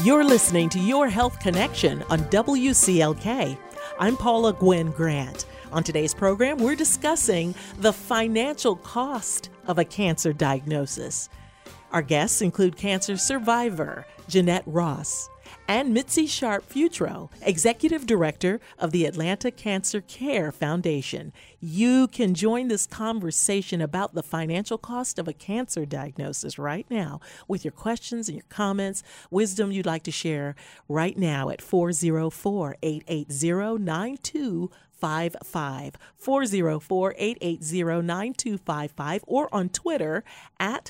You're listening to Your Health Connection on WCLK. I'm Paula Gwen Grant. On today's program, we're discussing the financial cost of a cancer diagnosis. Our guests include cancer survivor Jeanette Ross and Mitzi Sharp-Futro, Executive Director of the Atlanta Cancer Care Foundation. You can join this conversation about the financial cost of a cancer diagnosis right now with your questions and your comments, wisdom you'd like to share right now at 404-880-9255. 404-880-9255 or on Twitter at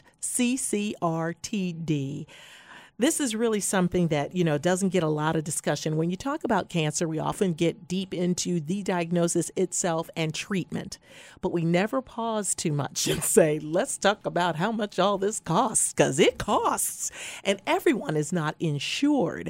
CCRTD. This is really something that, doesn't get a lot of discussion. When you talk about cancer, we often get deep into the diagnosis itself and treatment, but we never pause too much and say, let's talk about how much all this costs, because it costs, and everyone is not insured.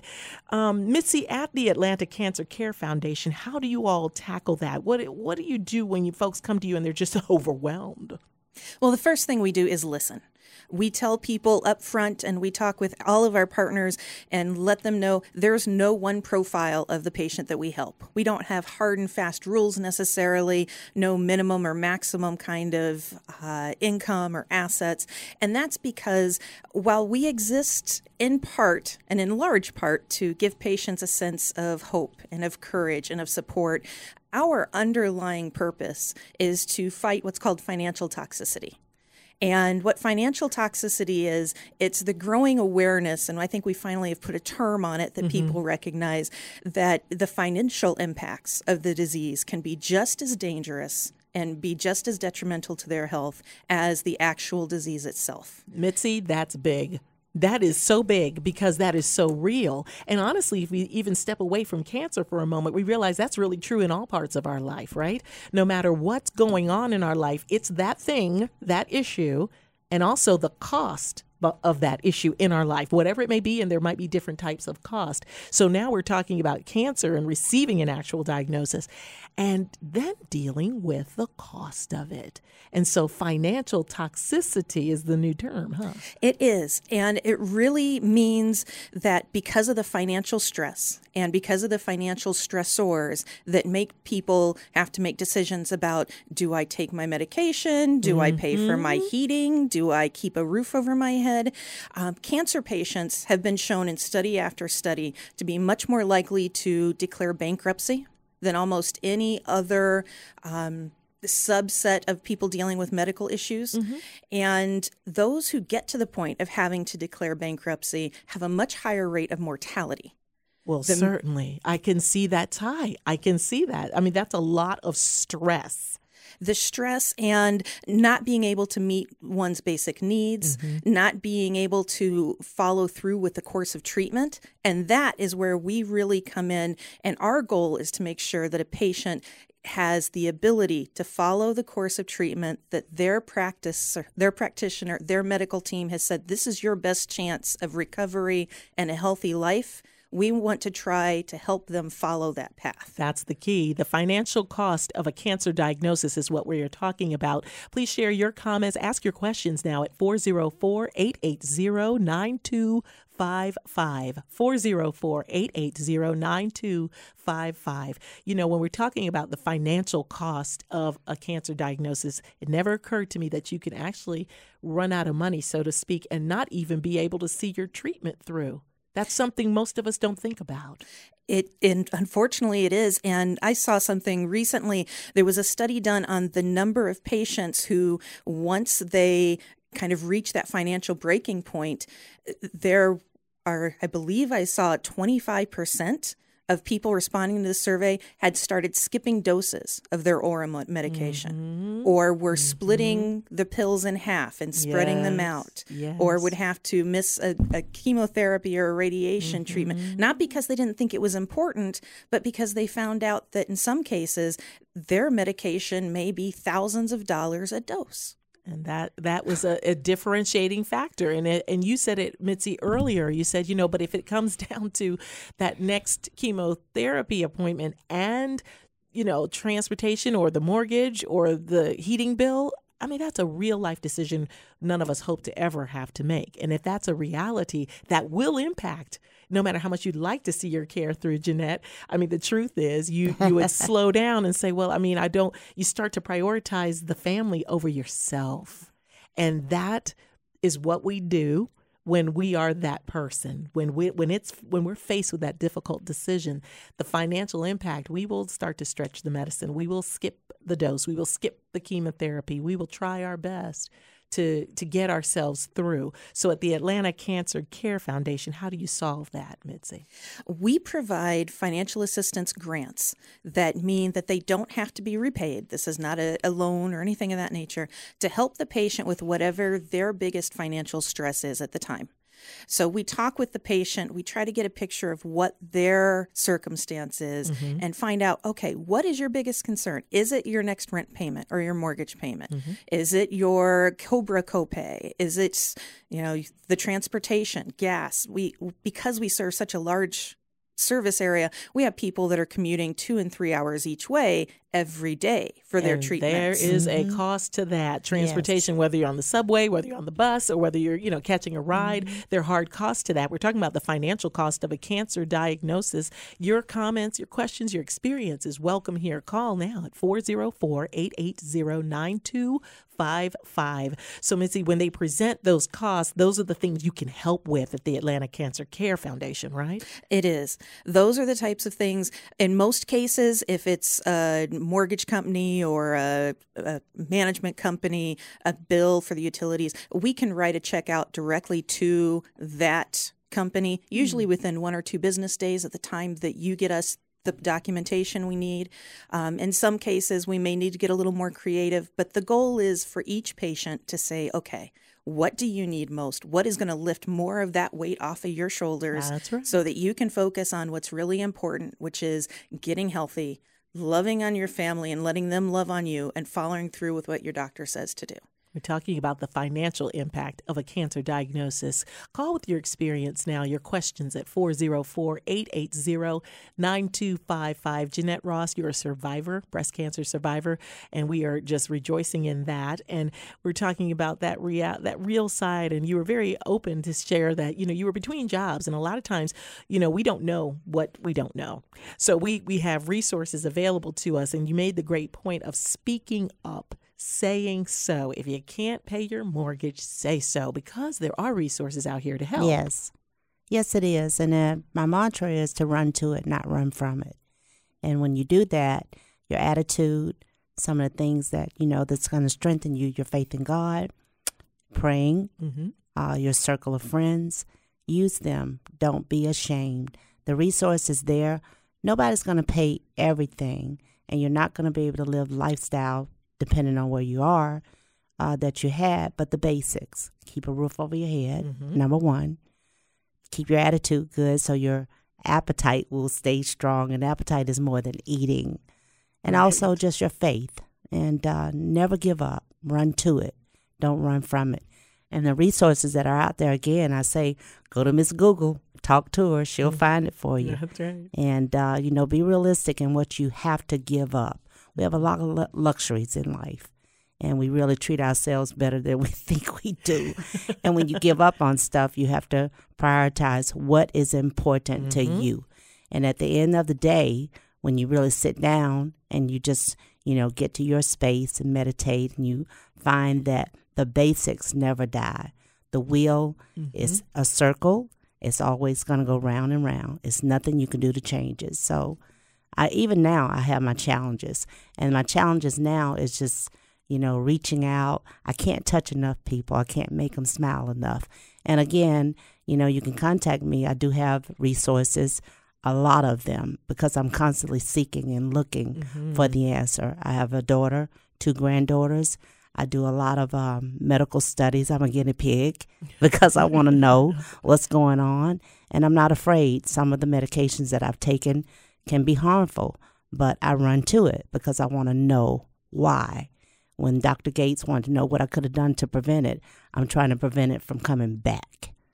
Mitzi, at the Atlanta Cancer Care Foundation, how do you all tackle that? What do you do when folks come to you and they're just overwhelmed? Well, the first thing we do is listen. We tell people up front and we talk with all of our partners and let them know there's no one profile of the patient that we help. We don't have hard and fast rules necessarily, no minimum or maximum kind of income or assets. And that's because while we exist in part and in large part to give patients a sense of hope and of courage and of support, our underlying purpose is to fight what's called financial toxicity. And what financial toxicity is, it's the growing awareness, and I think we finally have put a term on it that people recognize, that the financial impacts of the disease can be just as dangerous and be just as detrimental to their health as the actual disease itself. Mitzi, that's big. That is so big because that is so real. And honestly, if we even step away from cancer for a moment, we realize that's really true in all parts of our life, right? No matter what's going on in our life, it's that thing, that issue, and also the cost of that issue in our life, whatever it may be, and there might be different types of cost. So now we're talking about cancer and receiving an actual diagnosis and then dealing with the cost of it. And so financial toxicity is the new term, huh? It is. And it really means that because of the financial stress and because of the financial stressors that make people have to make decisions about, do I take my medication? Do I pay for my heating? Do I keep a roof over my head? Cancer patients have been shown in study after study to be much more likely to declare bankruptcy than almost any other subset of people dealing with medical issues. And those who get to the point of having to declare bankruptcy have a much higher rate of mortality. Well, certainly. I can see that tie. I can see that. I mean, that's a lot of stress. The stress and not being able to meet one's basic needs, not being able to follow through with the course of treatment. And that is where we really come in. And our goal is to make sure that a patient has the ability to follow the course of treatment that their practitioner, their medical team has said, this is your best chance of recovery and a healthy life. We want to try to help them follow that path. That's the key. The financial cost of a cancer diagnosis is what we're talking about. Please share your comments. Ask your questions now at 404-880-9255. 404-880-9255. When we're talking about the financial cost of a cancer diagnosis, it never occurred to me that you can actually run out of money, so to speak, and not even be able to see your treatment through. That's something most of us don't think about. And unfortunately, it is. And I saw something recently. There was a study done on the number of patients who, once they kind of reach that financial breaking point, there are, I believe I saw 25% of people responding to the survey had started skipping doses of their Oram medication or were splitting the pills in half and spreading them out or would have to miss a chemotherapy or a radiation treatment, not because they didn't think it was important, but because they found out that in some cases their medication may be thousands of dollars a dose. And that was a differentiating factor. And you said it, Mitzi, earlier. You said, but if it comes down to that next chemotherapy appointment and, transportation or the mortgage or the heating bill, I mean, that's a real life decision none of us hope to ever have to make. And if that's a reality, that will impact no matter how much you'd like to see your care through, Jeanette. I mean, the truth is you would slow down and say, well, I mean, you start to prioritize the family over yourself. And that is what we do when we are that person, when we're faced with that difficult decision, the financial impact, we will start to stretch the medicine. We will skip the dose. We will skip the chemotherapy. We will try our best to get ourselves through. So at the Atlanta Cancer Care Foundation, how do you solve that, Mitzi? We provide financial assistance grants that mean that they don't have to be repaid. This is not a loan or anything of that nature, to help the patient with whatever their biggest financial stress is at the time. So we talk with the patient, we try to get a picture of what their circumstance is and find out, okay, what is your biggest concern? Is it your next rent payment or your mortgage payment? Is it your COBRA copay? Is it, the transportation, gas? Because we serve such a large service area, we have people that are commuting 2 and 3 hours each way every day for their treatments. There is a cost to that transportation, whether you're on the subway, whether you're on the bus, or whether you're, catching a ride. There are hard costs to that. We're talking about the financial cost of a cancer diagnosis. Your comments, your questions, your experience is welcome here. Call now at 404-880-9255. So, Mitzi, when they present those costs, those are the things you can help with at the Atlanta Cancer Care Foundation, right? It is. Those are the types of things. In most cases, if it's a mortgage company or a management company, a bill for the utilities, we can write a check out directly to that company, usually within 1 or 2 business days at the time that you get us the documentation we need. In some cases, we may need to get a little more creative, but the goal is for each patient to say, okay, what do you need most? What is going to lift more of that weight off of your shoulders so that you can focus on what's really important, which is getting healthy, loving on your family and letting them love on you, and following through with what your doctor says to do. We're talking about the financial impact of a cancer diagnosis. Call with your experience now, your questions at 404-880-9255. Jeanette Ross, you're a survivor, breast cancer survivor, and we are just rejoicing in that. And we're talking about that real side, and you were very open to share that, you were between jobs, and a lot of times, we don't know what we don't know. So we have resources available to us, and you made the great point of speaking up, saying so. If you can't pay your mortgage, say so, because there are resources out here to help. Yes, it is. And my mantra is to run to it, not run from it. And when you do that, your attitude, some of the things that, that's going to strengthen you, your faith in God, praying, your circle of friends, use them. Don't be ashamed. The resource is there. Nobody's going to pay everything, and you're not going to be able to live lifestyle depending on where you are, that you had, but the basics. Keep a roof over your head, number one. Keep your attitude good so your appetite will stay strong, and appetite is more than eating. And also just your faith, and never give up. Run to it. Don't run from it. And the resources that are out there, again, I say, go to Miss Google, talk to her. She'll find it for you. That's right. And, be realistic in what you have to give up. We have a lot of luxuries in life, and we really treat ourselves better than we think we do. And when you give up on stuff, you have to prioritize what is important to you. And at the end of the day, when you really sit down and you just, get to your space and meditate, and you find that the basics never die. The wheel is a circle. It's always going to go round and round. It's nothing you can do to change it. So even now, I have my challenges. And my challenges now is just, reaching out. I can't touch enough people. I can't make them smile enough. And again, you can contact me. I do have resources, a lot of them, because I'm constantly seeking and looking for the answer. I have a daughter, 2 granddaughters. I do a lot of medical studies. I'm a guinea pig because I want to know what's going on. And I'm not afraid. Some of the medications that I've taken can be harmful, but I run to it because I want to know why. When Dr. Gates wanted to know what I could have done to prevent it, I'm trying to prevent it from coming back.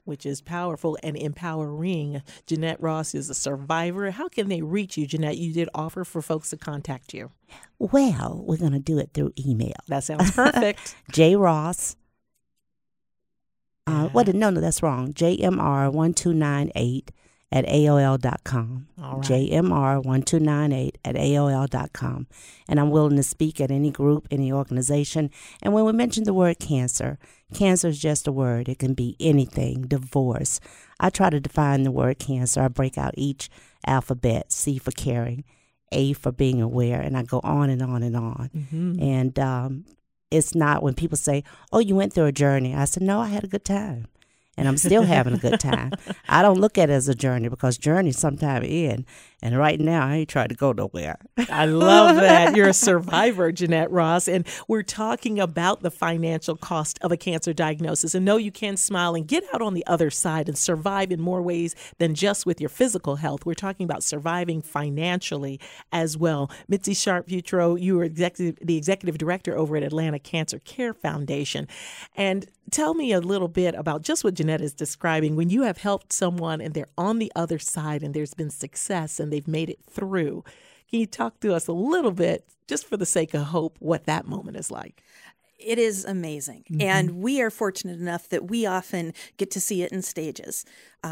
which is powerful and empowering. Jeanette Ross is a survivor. How can they reach you, Jeanette? You did offer for folks to contact you. Well, we're going to do it through email. That sounds perfect. J. Ross. No, that's wrong. JMR1298 at AOL.com. All right. JMR1298 at AOL.com. And I'm willing to speak at any group, any organization. And when we mention the word cancer is just a word. It can be anything. Divorce. I try to define the word cancer. I break out each alphabet. C for caring, A for being aware, and I go on and on and on. Mm-hmm. And it's not when people say, oh, you went through a journey. I said, no, I had a good time. And I'm still having a good time. I don't look at it as a journey because journeys sometimes end. And right now, I ain't trying to go nowhere. I love that. You're a survivor, Jeanette Ross. And we're talking about the financial cost of a cancer diagnosis. And no, you can smile and get out on the other side and survive in more ways than just with your physical health. We're talking about surviving financially as well. Mitzi Sharp-Futro, you are the executive director over at Atlanta Cancer Care Foundation. And tell me a little bit about just what Jeanette is describing. When you have helped someone and they're on the other side and there's been success and they've made it through, can you talk to us a little bit, just for the sake of hope, what that moment is like? It is amazing. Mm-hmm. And we are fortunate enough that we often get to see it in stages.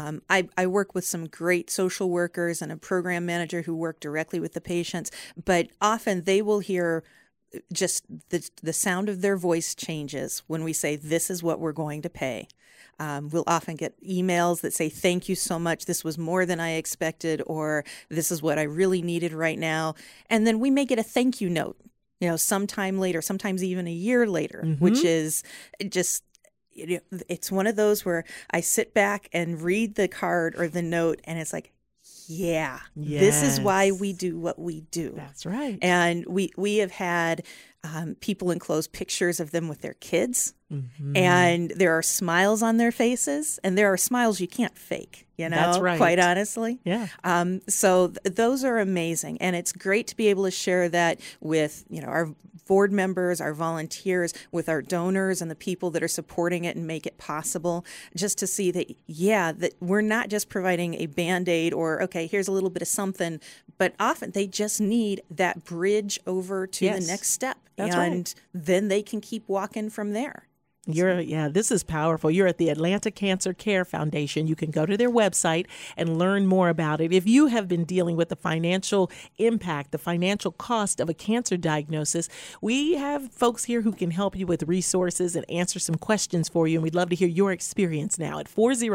I work with some great social workers and a program manager who work directly with the patients, but often they will hear just the sound of their voice changes when we say, this is what we're going to pay. We'll often get emails that say, thank you so much. This was more than I expected, or this is what I really needed right now. And then we may get a thank you note, sometime later, sometimes even a year later, mm-hmm. which is just, it's one of those where I sit back and read the card or the note and it's like, yeah, yes. This is why we do what we do. That's right. And we have had people enclose pictures of them with their kids, mm-hmm. and there are smiles on their faces, and there are smiles you can't fake, That's right. Quite honestly. Yeah. So those are amazing, and it's great to be able to share that with, our board members, our volunteers, with our donors and the people that are supporting it and make it possible, just to see that, that we're not just providing a Band-Aid or, okay, here's a little bit of something, but often they just need that bridge over to the next step. That's and right. Then they can keep walking from there. This is powerful. You're at the Atlanta Cancer Care Foundation. You can go to their website and learn more about it. If you have been dealing with the financial impact, the financial cost of a cancer diagnosis, we have folks here who can help you with resources and answer some questions for you. And we'd love to hear your experience now at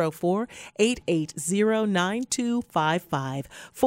404-880-9255,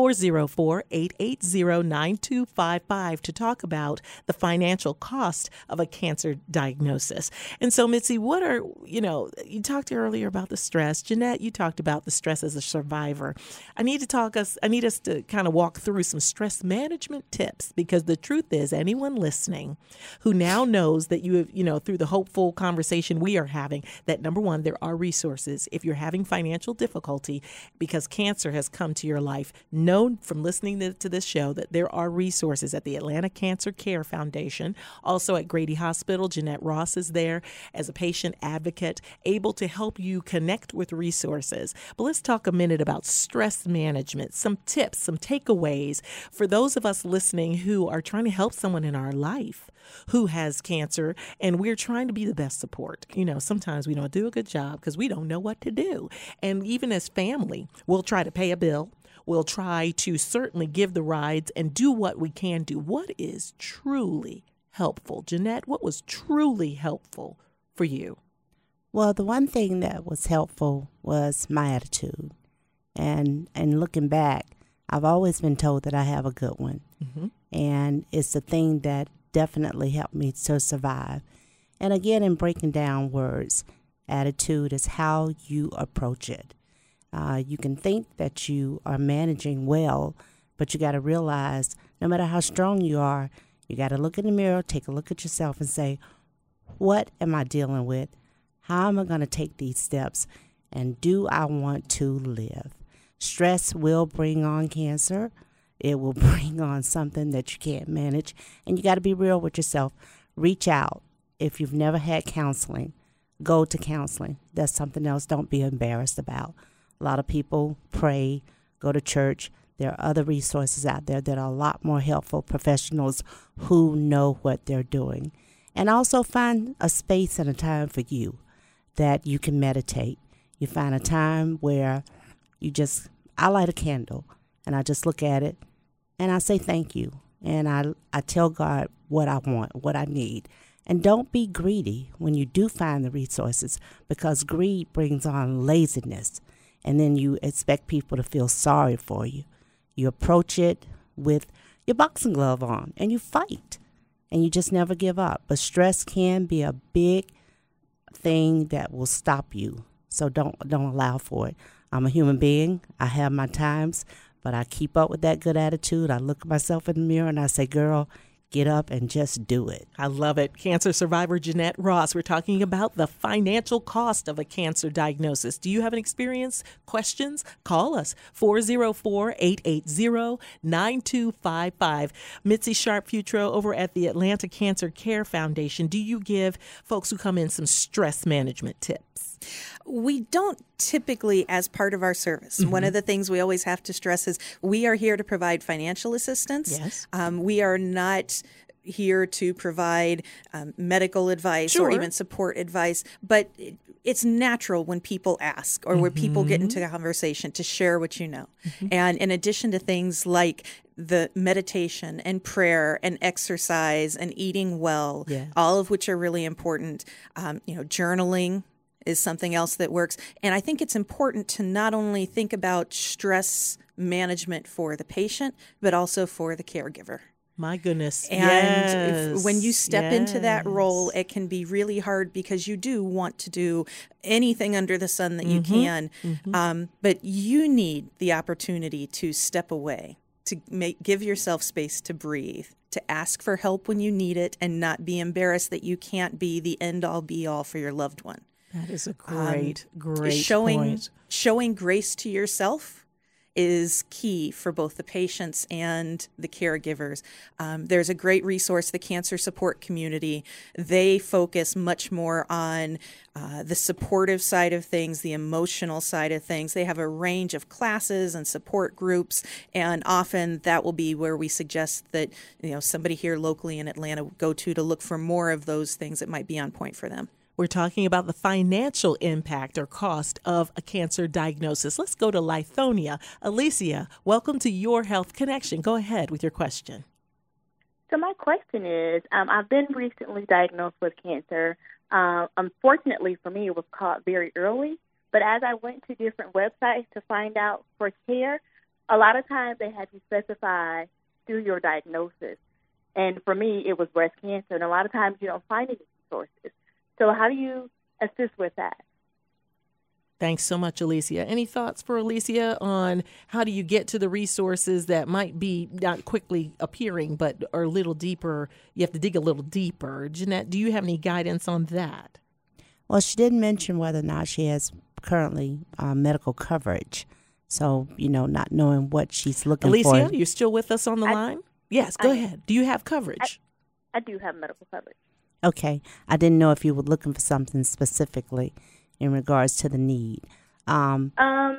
404-880-9255 to talk about the financial cost of a cancer diagnosis. And so, Mitzi, what are, you talked earlier about the stress. Jeanette, you talked about the stress as a survivor. I need us to kind of walk through some stress management tips, because the truth is, anyone listening who now knows that you have, through the hopeful conversation we are having, that number one, there are resources. If you're having financial difficulty because cancer has come to your life, know from listening to this show that there are resources at the Atlanta Cancer Care Foundation, also at Grady Hospital. Jeanette Ross is there as a patient advocate, able to help you connect with resources. But let's talk a minute about stress management, some tips, some takeaways for those of us listening who are trying to help someone in our life who has cancer, and we're trying to be the best support. Sometimes we don't do a good job because we don't know what to do. And even as family, we'll try to pay a bill. We'll try to certainly give the rides and do what we can do. What is truly helpful? Jeanette, what was truly helpful for you? Well, the one thing that was helpful was my attitude. And looking back, I've always been told that I have a good one. Mm-hmm. And it's the thing that definitely helped me to survive. And again, in breaking down words, attitude is how you approach it. You can think that you are managing well, but you got to realize no matter how strong you are, you got to look in the mirror, take a look at yourself and say, what am I dealing with? How am I going to take these steps? And do I want to live? Stress will bring on cancer. It will bring on something that you can't manage. And you got to be real with yourself. Reach out. If you've never had counseling, go to counseling. That's something else. Don't be embarrassed about. A lot of people pray, go to church. There are other resources out there that are a lot more helpful, professionals who know what they're doing. And also find a space and a time for you that you can meditate. You find a time where I light a candle and I just look at it and I say thank you. And I tell God what I want, what I need. And don't be greedy when you do find the resources, because greed brings on laziness. And then you expect people to feel sorry for you. You approach it with your boxing glove on and you fight. And you just never give up. But stress can be a big thing that will stop you. So don't allow for it. I'm a human being. I have my times, but I keep up with that good attitude. I look at myself in the mirror and I say, girl, get up and just do it. I love it. Cancer survivor Jeanette Ross. We're talking about the financial cost of a cancer diagnosis. Do you have an experience? Questions? Call us 404-880-9255. Mitzi Sharp-Futro over at the Atlanta Cancer Care Foundation. Do you give folks who come in some stress management tips? We don't typically, as part of our service. One of the things we always have to stress is we are here to provide financial assistance. Yes. We are not here to provide medical advice or even support advice, but it's natural when people ask or when people get into a conversation to share what you know. And in addition to things like the meditation and prayer and exercise and eating well, all of which are really important, journaling is something else that works. And I think it's important to not only think about stress management for the patient, but also for the caregiver. My goodness. And when you step into that role, it can be really hard because you do want to do anything under the sun that you can. But you need the opportunity to step away, to give yourself space to breathe, to ask for help when you need it, and not be embarrassed that you can't be the end-all be-all for your loved one. That is a great point. Showing grace to yourself is key for both the patients and the caregivers. There's a great resource, the Cancer Support Community. They focus much more on the supportive side of things, the emotional side of things. They have a range of classes and support groups, and often that will be where we suggest that somebody here locally in Atlanta go to look for more of those things that might be on point for them. We're talking about the financial impact or cost of a cancer diagnosis. Let's go to Lithonia. Alicia, welcome to Your Health Connection. Go ahead with your question. So my question is, I've been recently diagnosed with cancer. Unfortunately for me, it was caught very early. But as I went to different websites to find out for care, a lot of times they had you specify through your diagnosis. And for me, it was breast cancer. And a lot of times you don't find any resources. So how do you assist with that? Thanks so much, Alicia. Any thoughts for Alicia on how do you get to the resources that might be not quickly appearing, but are a little deeper? You have to dig a little deeper. Jeanette, do you have any guidance on that? Well, she didn't mention whether or not she has currently medical coverage. So, not knowing what she's looking for. Alicia, you're still with us on the line? Yes, go ahead. Do you have coverage? I do have medical coverage. Okay. I didn't know if you were looking for something specifically in regards to the need. For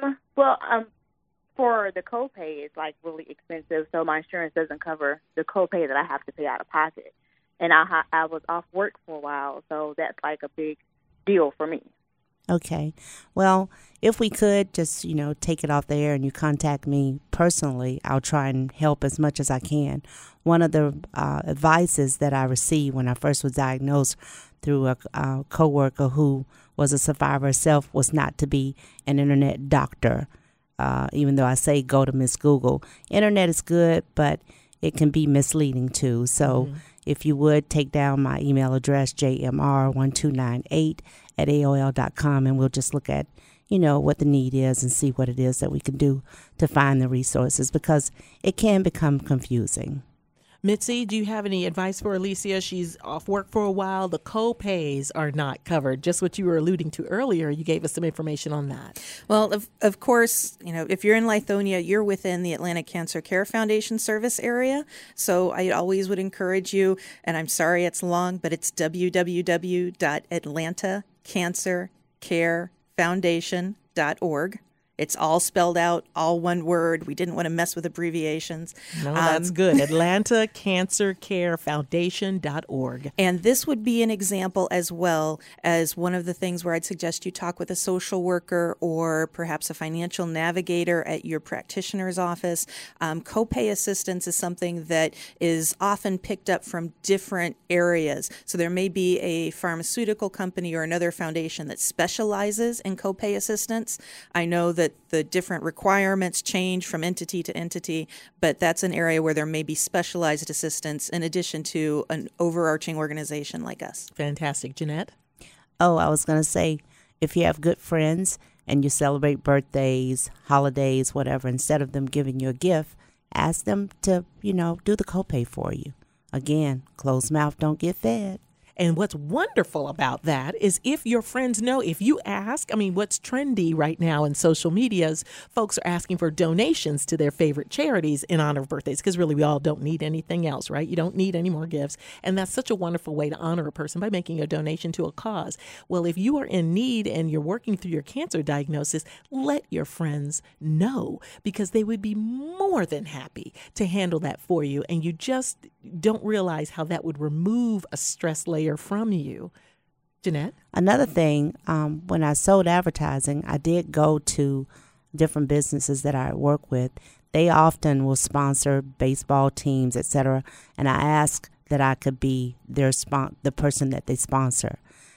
the copay, it's really expensive, so my insurance doesn't cover the copay that I have to pay out of pocket. And I was off work for a while, so that's a big deal for me. Okay. Well, if we could just, take it off the air and you contact me personally, I'll try and help as much as I can. One of the advices that I received when I first was diagnosed through a coworker who was a survivor herself was not to be an internet doctor. Even though I say go to Miss Google. Internet is good, but it can be misleading too. So if you would take down my email address, jmr1298@aol.com, and we'll just look at, what the need is and see what it is that we can do to find the resources, because it can become confusing. Mitzi, do you have any advice for Alicia? She's off work for a while. The co-pays are not covered. Just what you were alluding to earlier, you gave us some information on that. Well, of course, if you're in Lithonia, you're within the Atlanta Cancer Care Foundation service area. So I always would encourage you, and I'm sorry it's long, but it's www.atlantacancercarefoundation.org. It's all spelled out, all one word. We didn't want to mess with abbreviations. No, that's good. AtlantaCancerCareFoundation.org. And this would be an example as well as one of the things where I'd suggest you talk with a social worker or perhaps a financial navigator at your practitioner's office. Copay assistance is something that is often picked up from different areas. So there may be a pharmaceutical company or another foundation that specializes in copay assistance. I know that the different requirements change from entity to entity, but that's an area where there may be specialized assistance in addition to an overarching organization like us. Fantastic. Jeanette? Oh, I was going to say, if you have good friends and you celebrate birthdays, holidays, whatever, instead of them giving you a gift, ask them to, do the copay for you. Again, closed mouth don't get fed. And what's wonderful about that is if your friends know, if you ask, what's trendy right now in social media is folks are asking for donations to their favorite charities in honor of birthdays, because really we all don't need anything else, right? You don't need any more gifts. And that's such a wonderful way to honor a person by making a donation to a cause. Well, if you are in need and you're working through your cancer diagnosis, let your friends know, because they would be more than happy to handle that for you. And you just don't realize how that would remove a stress layer from you. Jeanette? Another thing, when I sold advertising, I did go to different businesses that I work with. They often will sponsor baseball teams, etc. And I asked that I could be the person that they sponsor.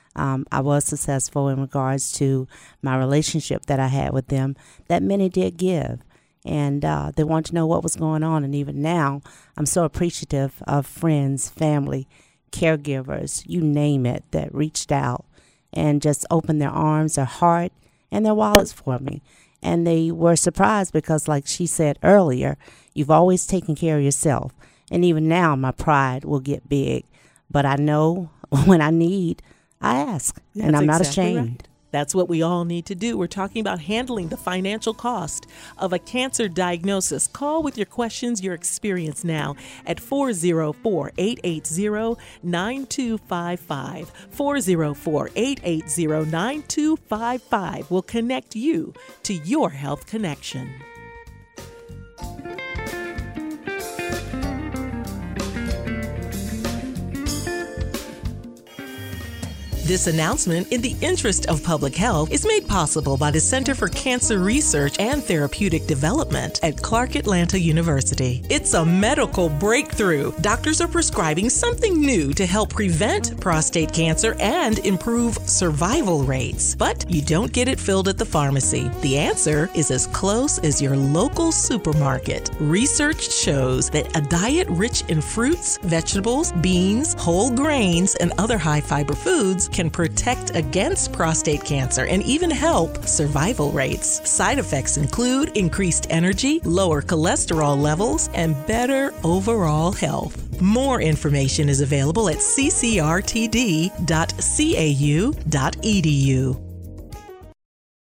I was successful in regards to my relationship that I had with them, that many did give. And they wanted to know what was going on. And even now, I'm so appreciative of friends, family, caregivers, you name it, that reached out and just opened their arms, their heart, and their wallets for me. And they were surprised because, like she said earlier, you've always taken care of yourself. And even now, my pride will get big. But I know when I need, I ask. And I'm not ashamed. Right. That's what we all need to do. We're talking about handling the financial cost of a cancer diagnosis. Call with your questions, your experience now at 404-880-9255. 404-880-9255 will connect you to your health connection. This announcement, in the interest of public health, is made possible by the Center for Cancer Research and Therapeutic Development at Clark Atlanta University. It's a medical breakthrough. Doctors are prescribing something new to help prevent prostate cancer and improve survival rates. But you don't get it filled at the pharmacy. The answer is as close as your local supermarket. Research shows that a diet rich in fruits, vegetables, beans, whole grains, and other high-fiber foods can protect against prostate cancer and even help survival rates. Side effects include increased energy, lower cholesterol levels, and better overall health. More information is available at ccrtd.cau.edu.